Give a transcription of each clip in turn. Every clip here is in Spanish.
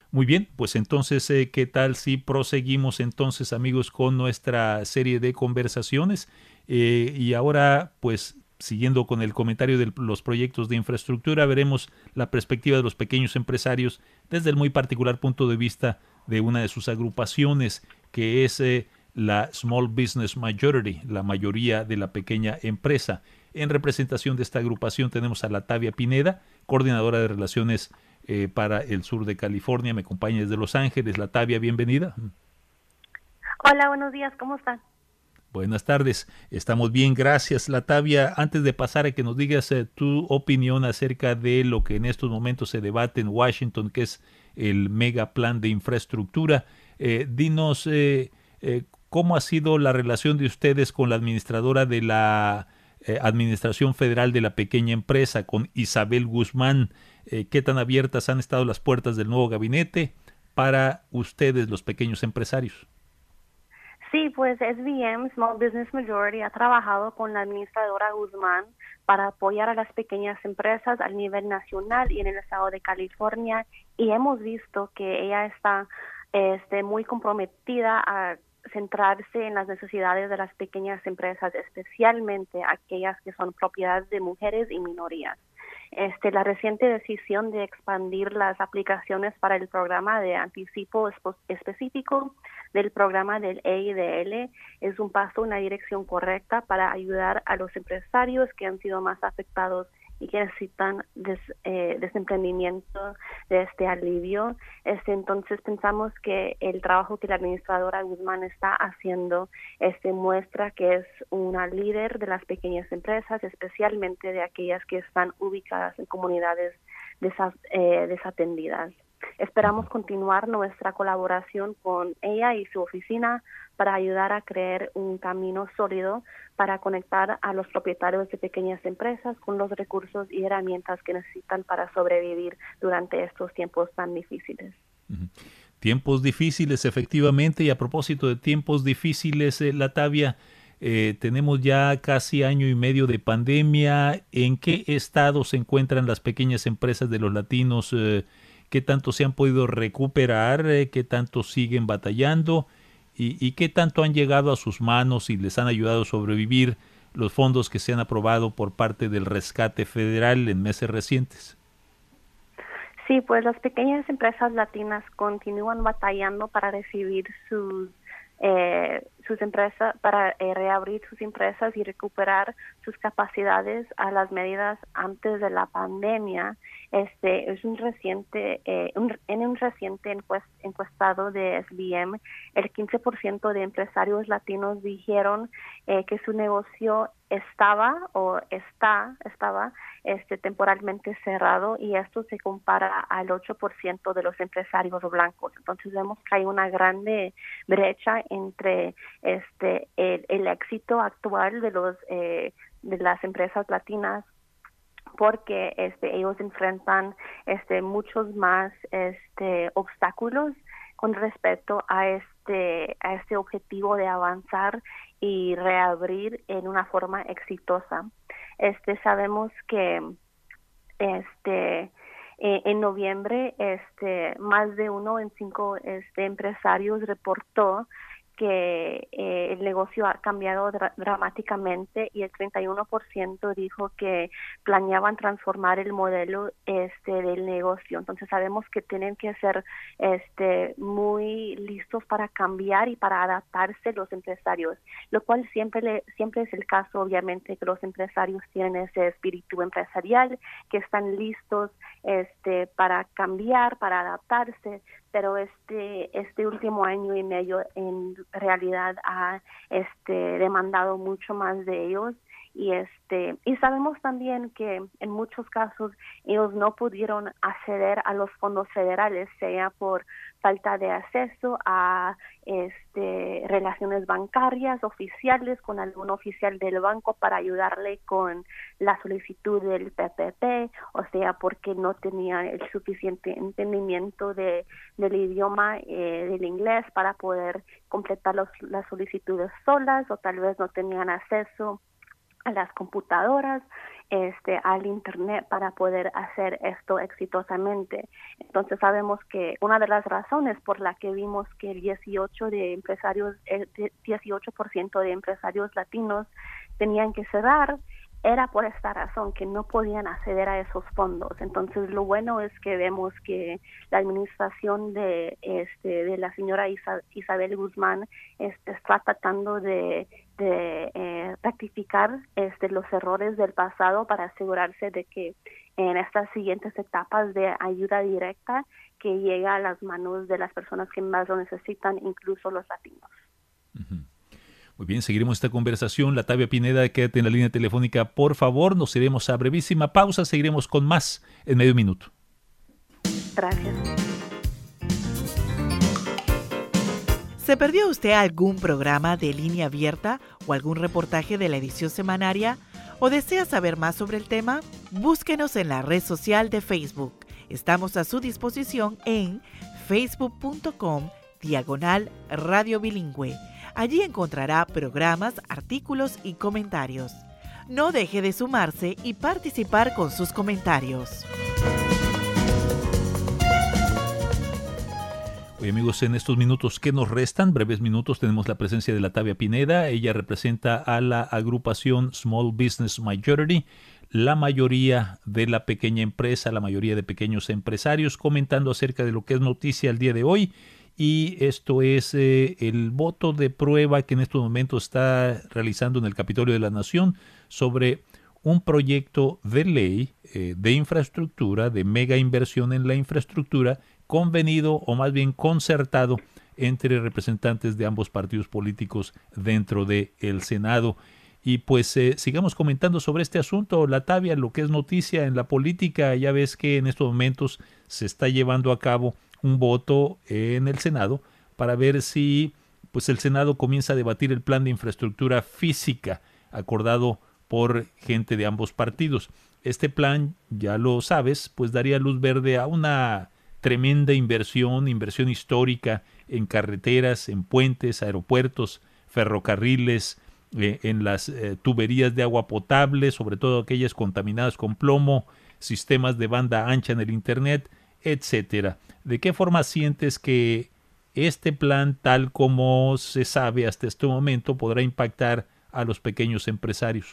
Muy bien, pues entonces, ¿qué tal si proseguimos entonces, amigos, con nuestra serie de conversaciones? Y ahora, pues, siguiendo con el comentario de los proyectos de infraestructura, veremos la perspectiva de los pequeños empresarios desde el muy particular punto de vista de una de sus agrupaciones, que es la Small Business Majority, la mayoría de la pequeña empresa. En representación de esta agrupación tenemos a Latavia Pineda, coordinadora de relaciones para el sur de California. Me acompaña desde Los Ángeles. Latavia, bienvenida. Hola, buenos días, ¿cómo están? Buenas tardes, estamos bien, gracias Latavia. Antes de pasar a que nos digas tu opinión acerca de lo que en estos momentos se debate en Washington, que es el mega plan de infraestructura, dinos cómo ha sido la relación de ustedes con la administradora de la Administración Federal de la Pequeña Empresa, con Isabel Guzmán. ¿Qué tan abiertas han estado las puertas del nuevo gabinete para ustedes, los pequeños empresarios? Sí, pues SBM, Small Business Majority, ha trabajado con la administradora Guzmán para apoyar a las pequeñas empresas a nivel nacional y en el estado de California, y hemos visto que ella está muy comprometida a centrarse en las necesidades de las pequeñas empresas, especialmente aquellas que son propiedad de mujeres y minorías. La reciente decisión de expandir las aplicaciones para el programa de anticipo específico del programa del EIDL es un paso en la dirección correcta para ayudar a los empresarios que han sido más afectados y que necesitan desemprendimiento de este alivio. Entonces pensamos que el trabajo que la administradora Guzmán está haciendo muestra que es una líder de las pequeñas empresas, especialmente de aquellas que están ubicadas en comunidades desatendidas. Esperamos continuar nuestra colaboración con ella y su oficina para ayudar a crear un camino sólido para conectar a los propietarios de pequeñas empresas con los recursos y herramientas que necesitan para sobrevivir durante estos tiempos tan difíciles. Tiempos difíciles, efectivamente, y a propósito de tiempos difíciles, Latavia, tenemos ya casi año y medio de pandemia. ¿En qué estado se encuentran las pequeñas empresas de los latinos? ¿Qué tanto se han podido recuperar? ¿Qué tanto siguen batallando? ¿Y qué tanto han llegado a sus manos y les han ayudado a sobrevivir los fondos que se han aprobado por parte del rescate federal en meses recientes? Sí, pues las pequeñas empresas latinas continúan batallando para recibir sus empresas, para reabrir sus empresas y recuperar sus capacidades a las medidas antes de la pandemia. Es un reciente, en un reciente encuestado de SBM, el 15% de empresarios latinos dijeron que su negocio estaba temporalmente cerrado, y esto se compara al 8% de los empresarios blancos. Entonces vemos que hay una grande brecha entre el éxito actual de las empresas latinas, porque ellos enfrentan muchos más obstáculos con respecto a este objetivo de avanzar y reabrir en una forma exitosa. Sabemos que en noviembre más de 1 en 5 empresarios reportó que el negocio ha cambiado dramáticamente, y el 31% dijo que planeaban transformar el modelo del negocio. Entonces sabemos que tienen que ser muy listos para cambiar y para adaptarse los empresarios, lo cual siempre es el caso. Obviamente que los empresarios tienen ese espíritu empresarial, que están listos para cambiar, para adaptarse, pero este último año y medio en realidad ha demandado mucho más de ellos, y sabemos también que en muchos casos ellos no pudieron acceder a los fondos federales, sea por falta de acceso a relaciones bancarias oficiales con algún oficial del banco para ayudarle con la solicitud del PPP, o sea, porque no tenía el suficiente entendimiento del idioma del inglés para poder completar las solicitudes solas, o tal vez no tenían acceso a las computadoras. al Internet para poder hacer esto exitosamente. Entonces sabemos que una de las razones por la que vimos que el 18% de empresarios latinos tenían que cerrar era por esta razón, que no podían acceder a esos fondos. Entonces, lo bueno es que vemos que la administración de la señora Isabel Guzmán está tratando de rectificar los errores del pasado para asegurarse de que en estas siguientes etapas de ayuda directa que llega a las manos de las personas que más lo necesitan, incluso los latinos. Uh-huh. Muy bien, seguiremos esta conversación. Latavia Pineda, quédate en la línea telefónica, por favor. Nos iremos a brevísima pausa. Seguiremos con más en medio minuto. Gracias. ¿Se perdió usted algún programa de Línea Abierta o algún reportaje de la edición semanaria? ¿O desea saber más sobre el tema? Búsquenos en la red social de Facebook. Estamos a su disposición en facebook.com/Radio Bilingüe. Allí encontrará programas, artículos y comentarios. No deje de sumarse y participar con sus comentarios. Oye, amigos, en estos minutos que nos restan, breves minutos, tenemos la presencia de Latavia Pineda. Ella representa a la agrupación Small Business Majority, la mayoría de la pequeña empresa, la mayoría de pequeños empresarios, comentando acerca de lo que es noticia el día de hoy. Y esto es el voto de prueba que en estos momentos está realizando en el Capitolio de la Nación sobre un proyecto de ley de infraestructura, de mega inversión en la infraestructura, convenido o más bien concertado entre representantes de ambos partidos políticos dentro del Senado. Y pues sigamos comentando sobre este asunto, Latavia, lo que es noticia en la política. Ya ves que en estos momentos se está llevando a cabo un voto en el Senado para ver si pues el Senado comienza a debatir el plan de infraestructura física acordado por gente de ambos partidos. Este plan, ya lo sabes, pues daría luz verde a una tremenda inversión histórica en carreteras, en puentes, aeropuertos, ferrocarriles, en las tuberías de agua potable, sobre todo aquellas contaminadas con plomo, sistemas de banda ancha en el Internet, etcétera. ¿De qué forma sientes que este plan, tal como se sabe hasta este momento, podrá impactar a los pequeños empresarios?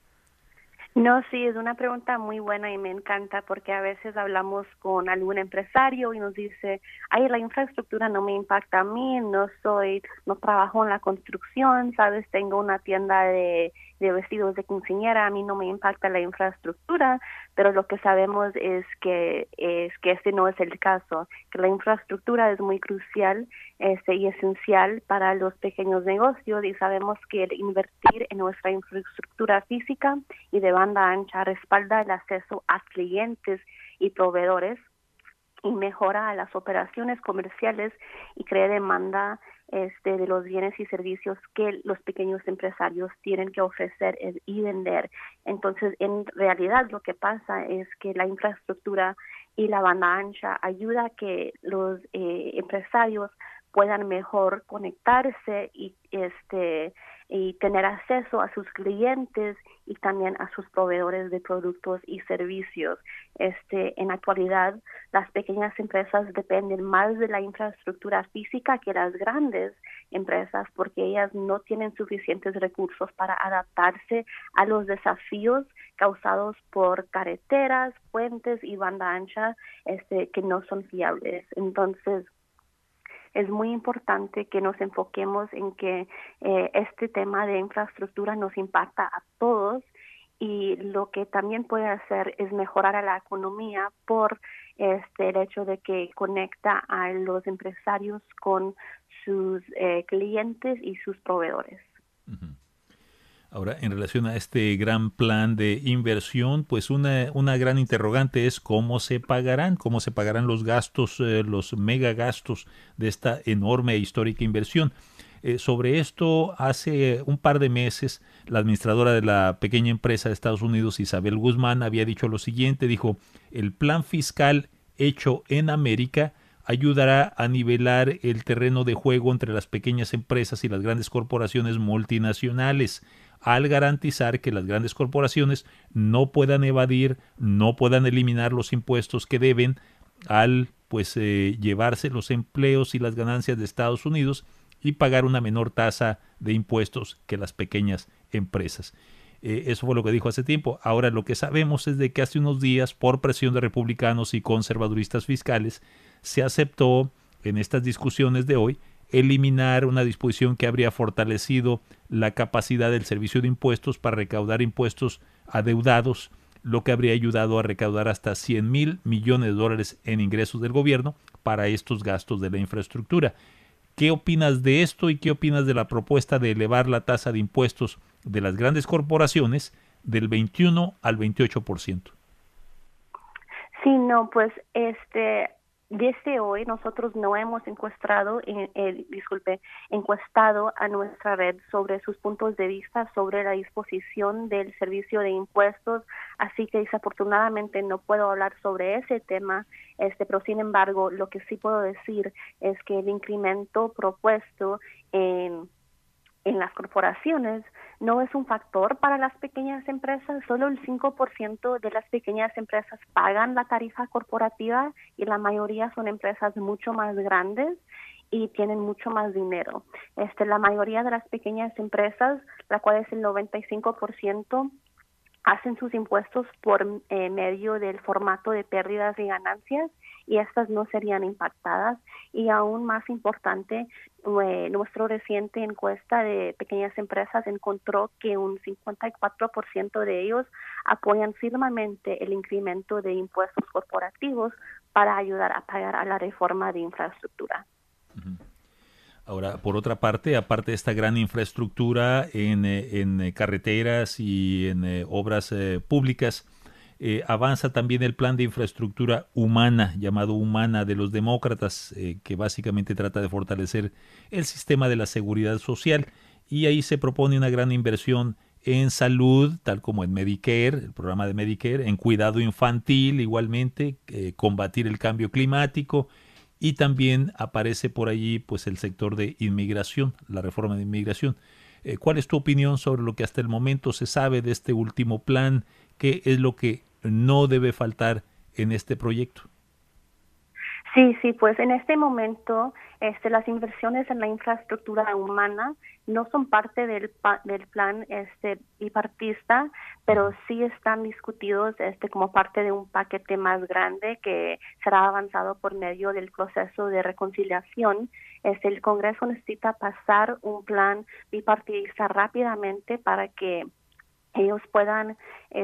No, sí, es una pregunta muy buena y me encanta porque a veces hablamos con algún empresario y nos dice, ay, la infraestructura no me impacta a mí, no trabajo en la construcción, sabes, tengo una tienda de vestidos de quinceañera, a mí no me impacta la infraestructura, pero lo que sabemos es que este no es el caso, que la infraestructura es muy crucial y esencial para los pequeños negocios, y sabemos que el invertir en nuestra infraestructura física y de banda ancha respalda el acceso a clientes y proveedores y mejora las operaciones comerciales y crea demanda de los bienes y servicios que los pequeños empresarios tienen que ofrecer y vender. Entonces, en realidad lo que pasa es que la infraestructura y la banda ancha ayuda a que los empresarios puedan mejor conectarse y tener acceso a sus clientes y también a sus proveedores de productos y servicios. En la actualidad, las pequeñas empresas dependen más de la infraestructura física que las grandes empresas porque ellas no tienen suficientes recursos para adaptarse a los desafíos causados por carreteras, puentes y banda ancha que no son fiables. Entonces, es muy importante que nos enfoquemos en que este tema de infraestructura nos impacta a todos y lo que también puede hacer es mejorar a la economía por el hecho de que conecta a los empresarios con sus clientes y sus proveedores. Uh-huh. Ahora, en relación a este gran plan de inversión, pues una gran interrogante es cómo se pagarán los gastos, los megagastos de esta enorme e histórica inversión. Sobre esto, hace un par de meses, la administradora de la pequeña empresa de Estados Unidos, Isabel Guzmán, había dicho lo siguiente, dijo, el plan fiscal hecho en América ayudará a nivelar el terreno de juego entre las pequeñas empresas y las grandes corporaciones multinacionales. al garantizar que las grandes corporaciones no puedan evadir, no puedan eliminar los impuestos que deben al llevarse los empleos y las ganancias de Estados Unidos y pagar una menor tasa de impuestos que las pequeñas empresas. Eso fue lo que dijo hace tiempo. Ahora lo que sabemos es de que hace unos días, por presión de republicanos y conservaduristas fiscales, se aceptó en estas discusiones de hoy eliminar una disposición que habría fortalecido la capacidad del Servicio de Impuestos para recaudar impuestos adeudados, lo que habría ayudado a recaudar hasta $100,000 millones en ingresos del gobierno para estos gastos de la infraestructura. ¿Qué opinas de esto y qué opinas de la propuesta de elevar la tasa de impuestos de las grandes corporaciones del 21 al 28%? Sí, no, pues desde hoy nosotros no hemos encuestado a nuestra red sobre sus puntos de vista sobre la disposición del servicio de impuestos, así que desafortunadamente no puedo hablar sobre ese tema, pero sin embargo lo que sí puedo decir es que el incremento propuesto en las corporaciones no es un factor para las pequeñas empresas. Solo el 5% de las pequeñas empresas pagan la tarifa corporativa y la mayoría son empresas mucho más grandes y tienen mucho más dinero. La mayoría de las pequeñas empresas, la cual es el 95%, hacen sus impuestos por medio del formato de pérdidas y ganancias, y estas no serían impactadas. Y aún más importante, nuestra reciente encuesta de pequeñas empresas encontró que un 54% de ellos apoyan firmemente el incremento de impuestos corporativos para ayudar a pagar a la reforma de infraestructura. Ahora, por otra parte, aparte de esta gran infraestructura en carreteras y en obras públicas, avanza también el plan de infraestructura humana, llamado Humana, de los demócratas, que básicamente trata de fortalecer el sistema de la seguridad social, y ahí se propone una gran inversión en salud, tal como en Medicare, el programa de Medicare, en cuidado infantil igualmente, combatir el cambio climático, y también aparece por allí el sector de inmigración, la reforma de inmigración. ¿Cuál es tu opinión sobre lo que hasta el momento se sabe de este último plan? ¿Qué es lo que no debe faltar en este proyecto? Sí, pues en este momento las inversiones en la infraestructura humana no son parte del plan bipartista, pero sí están discutidos como parte de un paquete más grande que será avanzado por medio del proceso de reconciliación. El Congreso necesita pasar un plan bipartidista rápidamente para que ellos puedan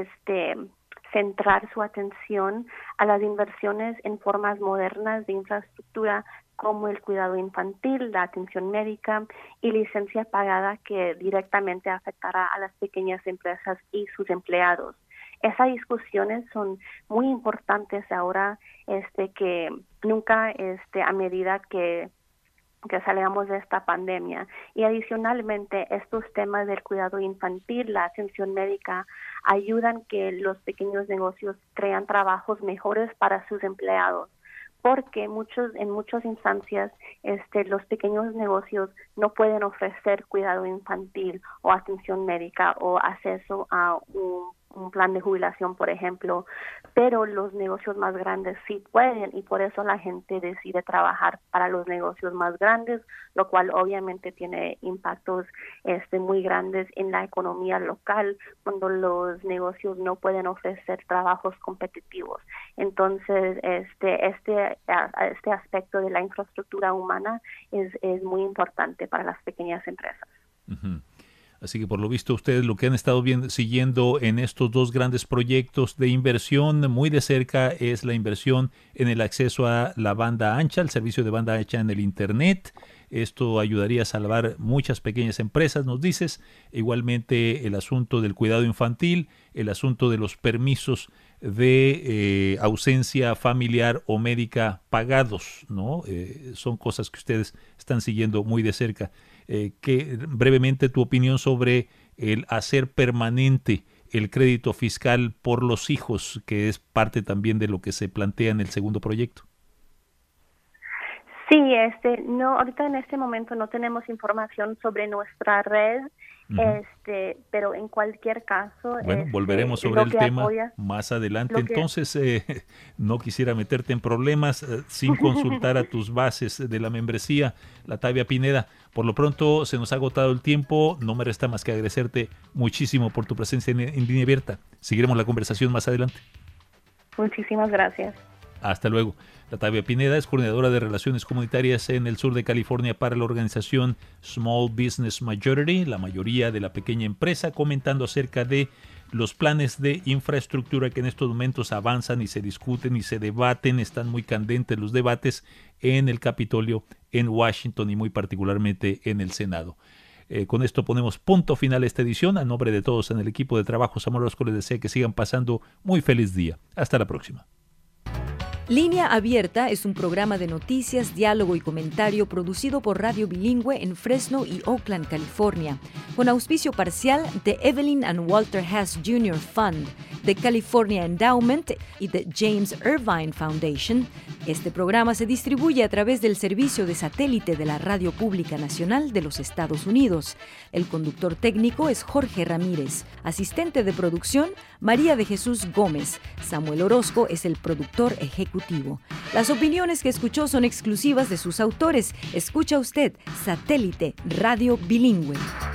centrar su atención a las inversiones en formas modernas de infraestructura como el cuidado infantil, la atención médica y licencia pagada, que directamente afectará a las pequeñas empresas y sus empleados. Esas discusiones son muy importantes ahora que nunca a medida que salgamos de esta pandemia. Y adicionalmente, estos temas del cuidado infantil, la atención médica, ayudan que los pequeños negocios crean trabajos mejores para sus empleados, porque en muchas instancias los pequeños negocios no pueden ofrecer cuidado infantil o atención médica o acceso a un plan de jubilación, por ejemplo, pero los negocios más grandes sí pueden, y por eso la gente decide trabajar para los negocios más grandes, lo cual obviamente tiene impactos muy grandes en la economía local cuando los negocios no pueden ofrecer trabajos competitivos. Entonces, este aspecto de la infraestructura humana es muy importante para las pequeñas empresas. Uh-huh. Así que por lo visto ustedes lo que han estado siguiendo en estos dos grandes proyectos de inversión muy de cerca es la inversión en el acceso a la banda ancha, el servicio de banda ancha en el Internet. Esto ayudaría a salvar muchas pequeñas empresas, nos dices. Igualmente el asunto del cuidado infantil, el asunto de los permisos de ausencia familiar o médica pagados, ¿no? Son cosas que ustedes están siguiendo muy de cerca. Brevemente tu opinión sobre el hacer permanente el crédito fiscal por los hijos, que es parte también de lo que se plantea en el segundo proyecto. Sí, no, ahorita en este momento no tenemos información sobre nuestra red Pero en cualquier caso... Bueno, volveremos sobre el tema más adelante. Entonces, no quisiera meterte en problemas sin consultar a tus bases de la membresía, Latavia Pineda. Por lo pronto, se nos ha agotado el tiempo. No me resta más que agradecerte muchísimo por tu presencia en Línea Abierta. Seguiremos la conversación más adelante. Muchísimas gracias. Hasta luego. Latavia Pineda es coordinadora de Relaciones Comunitarias en el sur de California para la organización Small Business Majority, la mayoría de la pequeña empresa, comentando acerca de los planes de infraestructura que en estos momentos avanzan y se discuten y se debaten. Están muy candentes los debates en el Capitolio en Washington y muy particularmente en el Senado. Con esto ponemos punto final a esta edición. A nombre de todos en el equipo de trabajo, Samuel Orozco les desea que sigan pasando muy feliz día. Hasta la próxima. Línea Abierta es un programa de noticias, diálogo y comentario producido por Radio Bilingüe en Fresno y Oakland, California, con auspicio parcial de Evelyn and Walter Hess Jr. Fund, de California Endowment y de James Irvine Foundation. Este programa se distribuye a través del servicio de satélite de la Radio Pública Nacional de los Estados Unidos. El conductor técnico es Jorge Ramírez. Asistente de producción, María de Jesús Gómez. Samuel Orozco es el productor ejecutivo. Las opiniones que escuchó son exclusivas de sus autores. Escucha usted Satélite Radio Bilingüe.